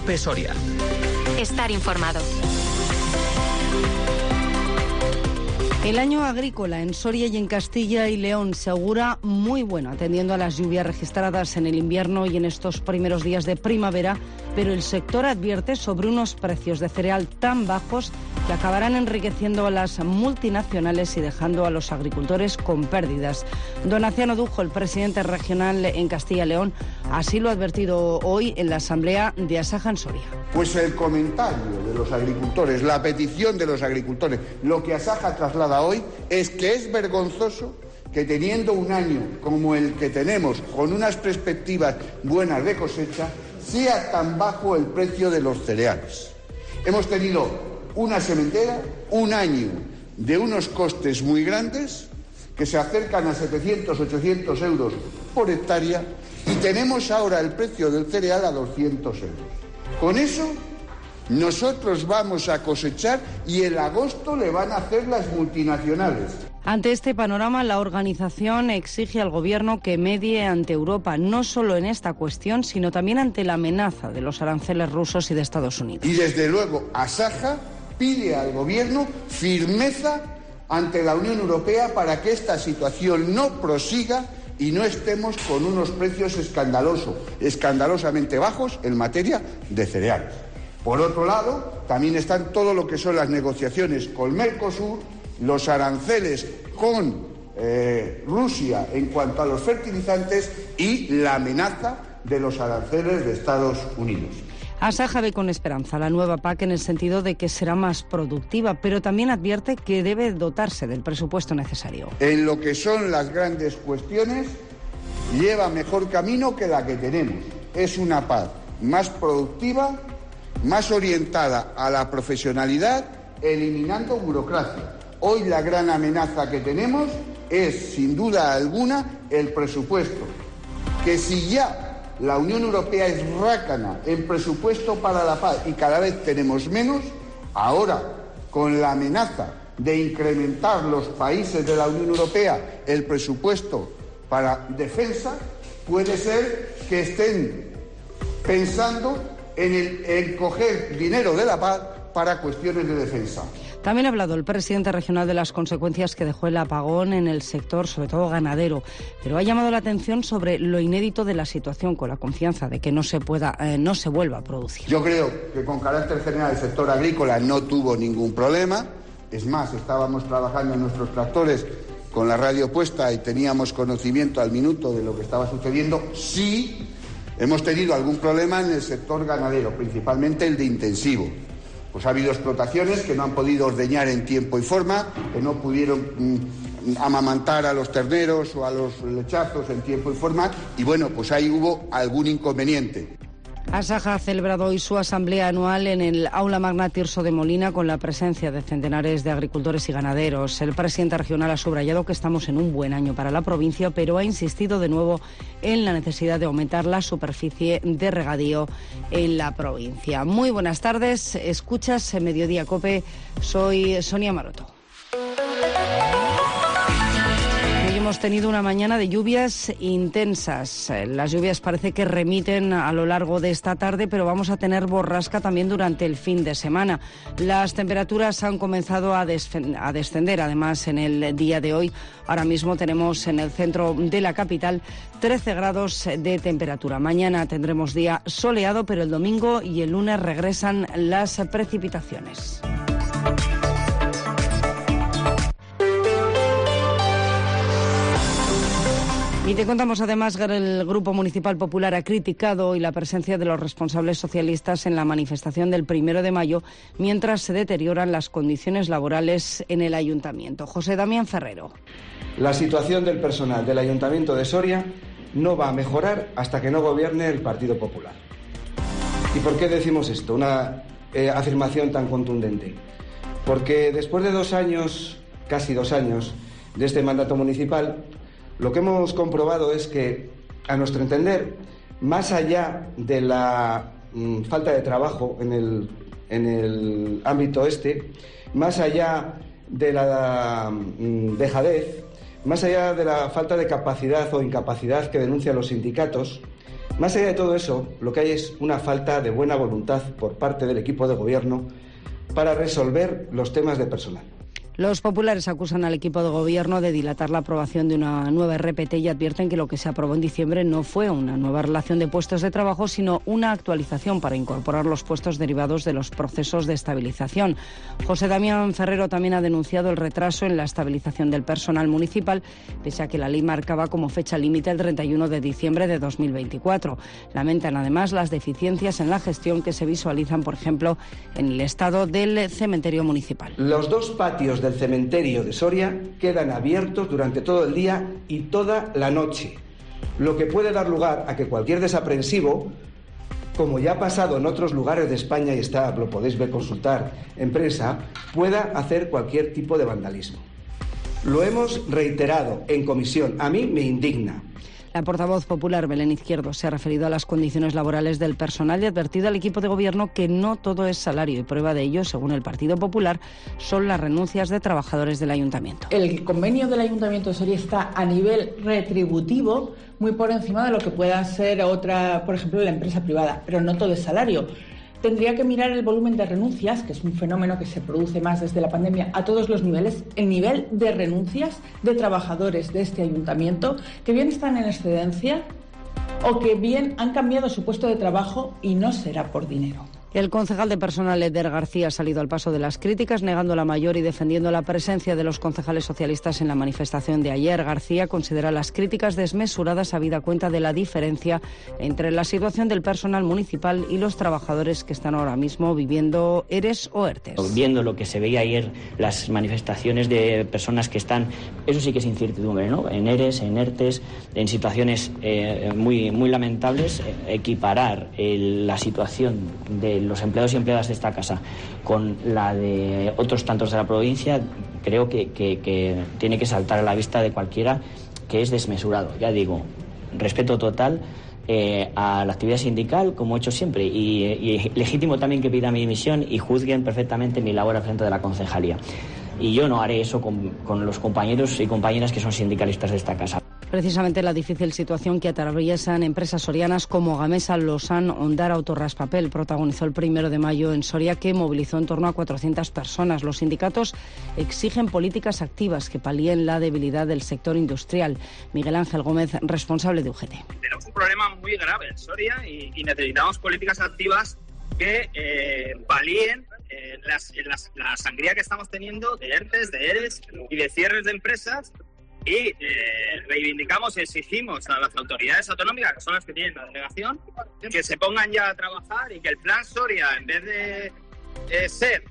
Cope Soria. Estar informado. El año agrícola en Soria y en Castilla y León se augura muy bueno, atendiendo a las lluvias registradas en el invierno y en estos primeros días de primavera, pero el sector advierte sobre unos precios de cereal tan bajos que acabarán enriqueciendo a las multinacionales y dejando a los agricultores con pérdidas. Donaciano Dujo, el presidente regional en Castilla y León, así lo ha advertido hoy en la asamblea de Asaja en Soria. Pues el comentario de los agricultores, la petición de los agricultores, lo que Asaja traslada hoy es que es vergonzoso que teniendo un año como el que tenemos, con unas perspectivas buenas de cosecha, sea tan bajo el precio de los cereales. Hemos tenido una sementera, un año de unos costes muy grandes, que se acercan a 700, 800 euros por hectárea, y tenemos ahora el precio del cereal a 200 euros. Con eso nosotros vamos a cosechar y en agosto le van a hacer las multinacionales. Ante este panorama, la organización exige al Gobierno que medie ante Europa, no solo en esta cuestión, sino también ante la amenaza de los aranceles rusos y de Estados Unidos. Y desde luego, Asaja pide al Gobierno firmeza ante la Unión Europea para que esta situación no prosiga y no estemos con unos precios escandalosamente bajos en materia de cereales. Por otro lado, también están todo lo que son las negociaciones con Mercosur, los aranceles con Rusia en cuanto a los fertilizantes y la amenaza de los aranceles de Estados Unidos. Asaja ve con esperanza la nueva PAC en el sentido de que será más productiva, pero también advierte que debe dotarse del presupuesto necesario. En lo que son las grandes cuestiones, lleva mejor camino que la que tenemos. Es una PAC más productiva, más orientada a la profesionalidad, eliminando burocracia. Hoy la gran amenaza que tenemos es, sin duda alguna, el presupuesto. Que si ya la Unión Europea es rácana en presupuesto para la paz y cada vez tenemos menos, ahora, con la amenaza de incrementar los países de la Unión Europea el presupuesto para defensa, puede ser que estén pensando en coger dinero de la paz para cuestiones de defensa. También ha hablado el presidente regional de las consecuencias que dejó el apagón en el sector, sobre todo ganadero, pero ha llamado la atención sobre lo inédito de la situación, con la confianza de que no se vuelva a producir. Yo creo que con carácter general el sector agrícola no tuvo ningún problema. Es más, estábamos trabajando en nuestros tractores con la radio puesta y teníamos conocimiento al minuto de lo que estaba sucediendo. Sí, hemos tenido algún problema en el sector ganadero, principalmente el de intensivo. Pues ha habido explotaciones que no han podido ordeñar en tiempo y forma, que no pudieron amamantar a los terneros o a los lechazos en tiempo y forma, y bueno, pues ahí hubo algún inconveniente. Asaja ha celebrado hoy su asamblea anual en el Aula Magna Tirso de Molina con la presencia de centenares de agricultores y ganaderos. El presidente regional ha subrayado que estamos en un buen año para la provincia, pero ha insistido de nuevo en la necesidad de aumentar la superficie de regadío en la provincia. Muy buenas tardes, escuchas Mediodía Cope, soy Sonia Maroto. Hemos tenido una mañana de lluvias intensas. Las lluvias parece que remiten a lo largo de esta tarde, pero vamos a tener borrasca también durante el fin de semana. Las temperaturas han comenzado a descender, además, en el día de hoy. Ahora mismo tenemos en el centro de la capital 13 grados de temperatura. Mañana tendremos día soleado, pero el domingo y el lunes regresan las precipitaciones. Y te contamos además que el Grupo Municipal Popular ha criticado hoy la presencia de los responsables socialistas en la manifestación del 1 de mayo, mientras se deterioran las condiciones laborales en el Ayuntamiento. José Damián Ferrero. La situación del personal del Ayuntamiento de Soria no va a mejorar hasta que no gobierne el Partido Popular. ¿Y por qué decimos esto? Una afirmación tan contundente. Porque después de 2 años, casi 2 años, de este mandato municipal, lo que hemos comprobado es que, a nuestro entender, más allá de la falta de trabajo en el ámbito más allá de la dejadez, más allá de la falta de capacidad o incapacidad que denuncian los sindicatos, Más allá de todo eso, lo que hay es una falta de buena voluntad por parte del equipo de gobierno para resolver los temas de personal. Los populares acusan al equipo de gobierno de dilatar la aprobación de una nueva RPT y advierten que lo que se aprobó en diciembre no fue una nueva relación de puestos de trabajo, sino una actualización para incorporar los puestos derivados de los procesos de estabilización. José Damián Ferrero también ha denunciado el retraso en la estabilización del personal municipal, pese a que la ley marcaba como fecha límite el 31 de diciembre de 2024. Lamentan además las deficiencias en la gestión que se visualizan, por ejemplo, en el estado del cementerio municipal. Los dos patios del cementerio de Soria quedan abiertos durante todo el día y toda la noche, lo que puede dar lugar a que cualquier desaprensivo, como ya ha pasado en otros lugares de España y lo podéis ver, consultar en prensa, pueda hacer cualquier tipo de vandalismo. Lo hemos reiterado en comisión. A mí me indigna. La portavoz popular Belén Izquierdo se ha referido a las condiciones laborales del personal y ha advertido al equipo de gobierno que no todo es salario y prueba de ello, según el Partido Popular, son las renuncias de trabajadores del Ayuntamiento. El convenio del Ayuntamiento de Soria está a nivel retributivo muy por encima de lo que pueda ser otra, por ejemplo, la empresa privada, pero no todo es salario. Tendría que mirar el volumen de renuncias, que es un fenómeno que se produce más desde la pandemia a todos los niveles, el nivel de renuncias de trabajadores de este ayuntamiento que bien están en excedencia o que bien han cambiado su puesto de trabajo y no será por dinero. El concejal de personal Eder García ha salido al paso de las críticas, negando la mayor y defendiendo la presencia de los concejales socialistas en la manifestación de ayer. García considera las críticas desmesuradas habida cuenta de la diferencia entre la situación del personal municipal y los trabajadores que están ahora mismo viviendo ERES o ERTES. Viendo lo que se veía ayer, las manifestaciones de personas que están, eso sí que es incertidumbre, ¿no? En ERES, en ERTES, en situaciones muy lamentables, equiparar la situación de los empleados y empleadas de esta casa con la de otros tantos de la provincia, creo que tiene que saltar a la vista de cualquiera, que es desmesurado. Ya digo, respeto total a la actividad sindical, como he hecho siempre, y legítimo también que pida mi dimisión y juzguen perfectamente mi labor al frente de la concejalía. Y yo no haré eso con los compañeros y compañeras que son sindicalistas de esta casa. Precisamente la difícil situación que atraviesan empresas sorianas como Gamesa, Losan, Ondara o Torraspapel protagonizó el 1 de mayo en Soria, que movilizó en torno a 400 personas. Los sindicatos exigen políticas activas que palíen la debilidad del sector industrial. Miguel Ángel Gómez, responsable de UGT. Tenemos un problema muy grave en Soria y necesitamos políticas activas que palíen la sangría que estamos teniendo de ERTES, de ERES y de cierres de empresas. Y reivindicamos y exigimos a las autoridades autonómicas, que son las que tienen la delegación, que se pongan ya a trabajar y que el Plan Soria, en vez de ser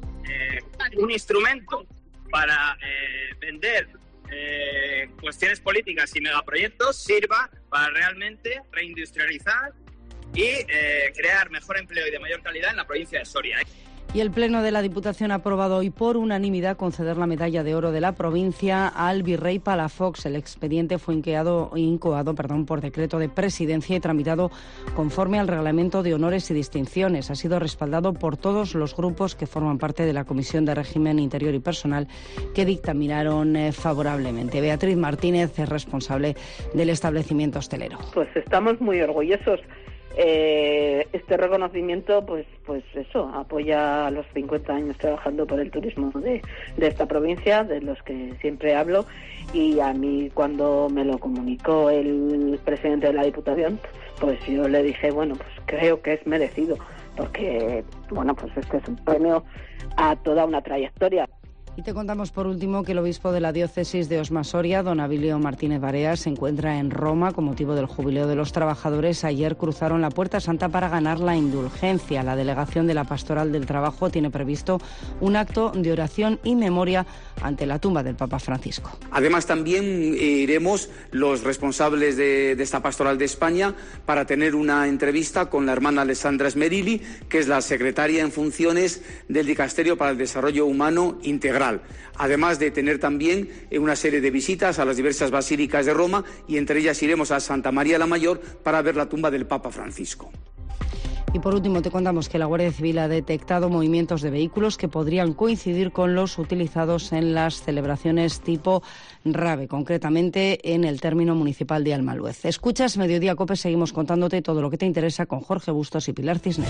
un instrumento para vender cuestiones políticas y megaproyectos, sirva para realmente reindustrializar y crear mejor empleo y de mayor calidad en la provincia de Soria. Y el Pleno de la Diputación ha aprobado hoy por unanimidad conceder la medalla de oro de la provincia al virrey Palafox. El expediente fue incoado por decreto de presidencia y tramitado conforme al reglamento de honores y distinciones. Ha sido respaldado por todos los grupos que forman parte de la Comisión de Régimen Interior y Personal, que dictaminaron favorablemente. Beatriz Martínez es responsable del establecimiento hostelero. Pues estamos muy orgullosos. Este reconocimiento, pues eso, apoya a los 50 años trabajando por el turismo de esta provincia, de los que siempre hablo, y a mí cuando me lo comunicó el presidente de la Diputación, pues yo le dije, bueno, pues creo que es merecido, porque, bueno, pues este es un premio a toda una trayectoria. Y te contamos por último que el obispo de la diócesis de Osma-Soria, don Abilio Martínez Barea, se encuentra en Roma con motivo del jubileo de los trabajadores. Ayer cruzaron la Puerta Santa para ganar la indulgencia. La delegación de la Pastoral del Trabajo tiene previsto un acto de oración y memoria ante la tumba del Papa Francisco. Además, también iremos los responsables de esta Pastoral de España para tener una entrevista con la hermana Alessandra Smerilli, que es la secretaria en funciones del Dicasterio para el Desarrollo Humano Integral. Además de tener también una serie de visitas a las diversas basílicas de Roma, y entre ellas iremos a Santa María la Mayor para ver la tumba del Papa Francisco. Y por último te contamos que la Guardia Civil ha detectado movimientos de vehículos que podrían coincidir con los utilizados en las celebraciones tipo rave, concretamente en el término municipal de Almaluez. Escuchas Mediodía COPE, seguimos contándote todo lo que te interesa con Jorge Bustos y Pilar Cisneros.